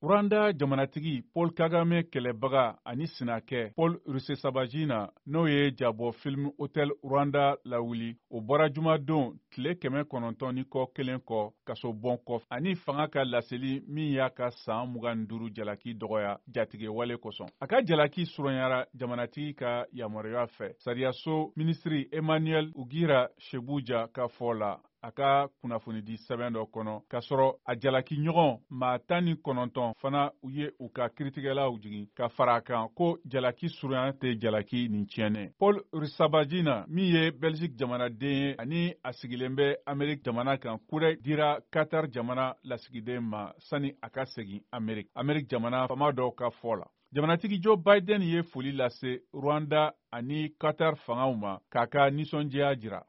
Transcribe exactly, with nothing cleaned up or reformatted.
Rwanda jamanatigi Paul Kagame kɛlɛbaga ani sinakɛ Paul Rusesabagina n'o ye jabɔ film Hotel Rwanda lawuli o bɔra jumadon tile kɛmɛ kɔnɔntɔn ni kɔ kelen kɔ kasobon kɔfɛ ani fanga ka laseli min y'a ka san mugan ni duuru jalaki dɔgɔya jatigɛwale kosɔn. A ka jalaki suranyara jamanatigi ka yamaruya fɛ. Sariyaso minisiri Emmanuel Ugira Shebuja ka fɔ la a ka kunnafonidi sɛbɛn dɔ kɔnɔ k'a sɔrɔ a jalaki ɲɔgɔn maa tan ni kɔnɔntɔn fana u ye u ka kiritigɛlaw jigin ka fara a kan ko jalaki surunya tɛ jalaki nin tiɲɛnɛ. Paul Rusesabagina min ye Belgique jamanaden ye ani a sigilen bɛ Amérique jamana kan kurɛ dira Qatar jamana lasigiden ma sani a ka segin Amérique. Amérique jamana fama dɔw ka fɔ la. Jamanatigi Joe Biden ye foli lase Rwanda ani Qatar fangaw ma k'a ka nisɔndiya jira.